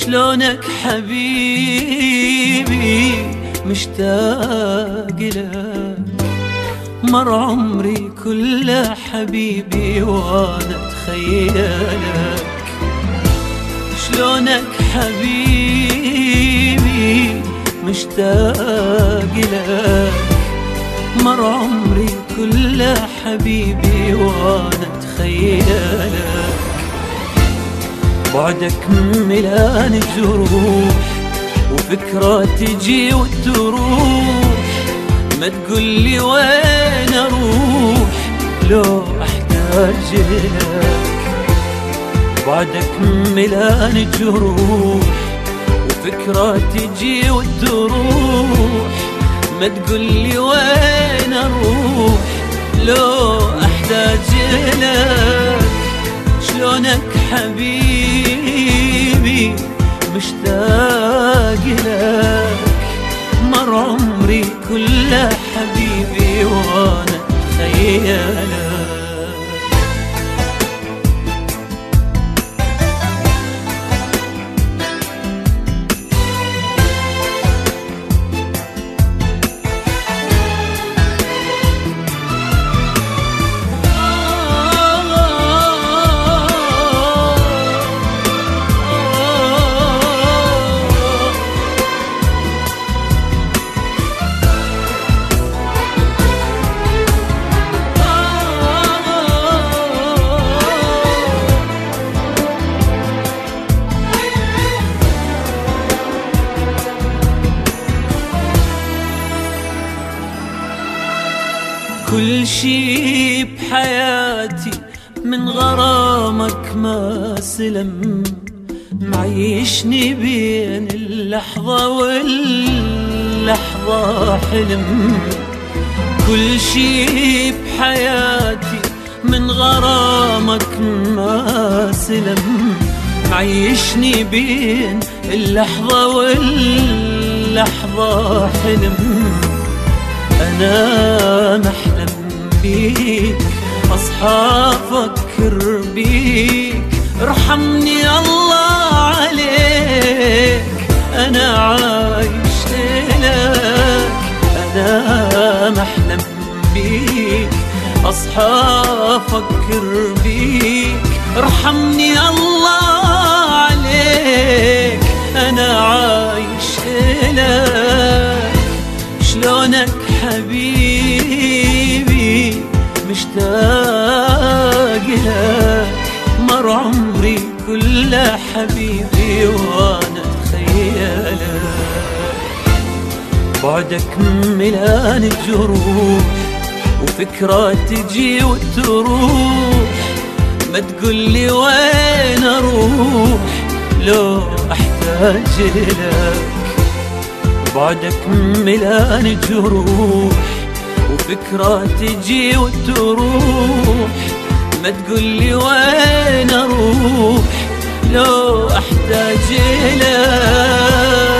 شلونك حبيبي مشتاق لك، مر عمري كله حبيبي وانا اتخيلك. شلونك حبيبي مشتاق لك، مر عمري كله حبيبي وانا اتخيلك. بعدك ملان الجروح وفكرة تجي وتروح، ما تقولي وين اروح لو احتاج لك. بعدك ملان الجروح وفكرة تجي وتروح، ما تقولي وين اروح لو احتاج لك. شلونك حبيبي مشتاق لك، مر عمري كله حبيبي وانا اتخيلك. كل شي بحياتي من غرامك ما سلم، معيشني بين اللحظة واللحظة حلم. كل شي بحياتي من غرامك ما سلم، معيشني بين اللحظة واللحظة حلم. أنا محلم بيك أصحى أفكر بيك، ارحمني الله عليك أنا عايش لك. أنا محلم بيك أصحى أفكر بيك، ارحمني الله عليك أنا عايش لك. شلونك حبيبي مشتاق لك، مر عمري كله حبيبي وانا اتخيلك. بعدك ملان الجروح وفكرة تجي وتروح، ما تقولي وين اروح لو احتاج لك. بعدك ملان الجروح وفكرة تجي وتروح، ما تقولي وين اروح لو احتاج لك.